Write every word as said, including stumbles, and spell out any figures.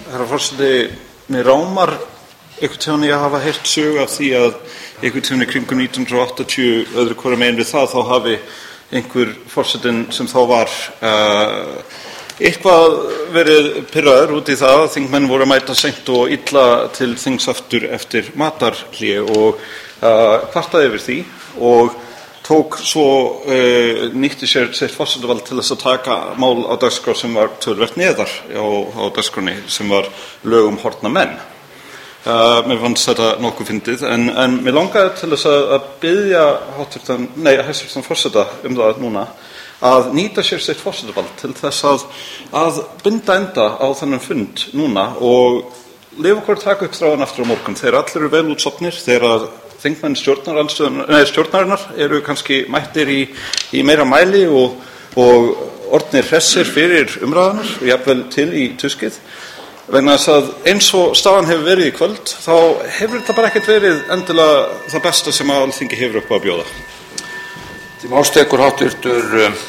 herra forseti, mig rámar einhvern tímann ég hafa heyrt sögu af því að einhvern tímann í kringum nítján hundruð og áttatíu öðru hvoru megin við það þá hafi einhver forsetinn sem þá var uh, eitthvað verið pirraður út í það að þingmenn voru að mæta seint og illa til þings aftur eftir matarhlé og uh, kvartaði yfir því og tók svo uh, nýtti sér sitt forsetavald til þess að taka mál á dagskrá sem var töluvert neðar á, á dagskránni sem var lög um horfna menn. Uh, mér fannst þetta nokkuð fyndið en, en mér langaði til þess að, að biðja háttvirtan, nei, hæstvirtan forseta um það núna að nýta sér sitt forsetavald til þess að, að binda enda á þennan fund núna og leyfa okkur að taka upp þráðan aftur á morgun. Þeir allir eru vel útsofnir, þegar þingmenn stjórnarinnar eru kannski mættir í, í meira mæli og, og orðnir hressir fyrir umræðunar og jafnvel til í tuskið. Vegna þess að eins og staðan hefur verið í kvöld, þá hefur þetta bara ekkert verið endilega það besta sem Alþingi hefur upp á að bjóða. Til máls tekur háttvirtur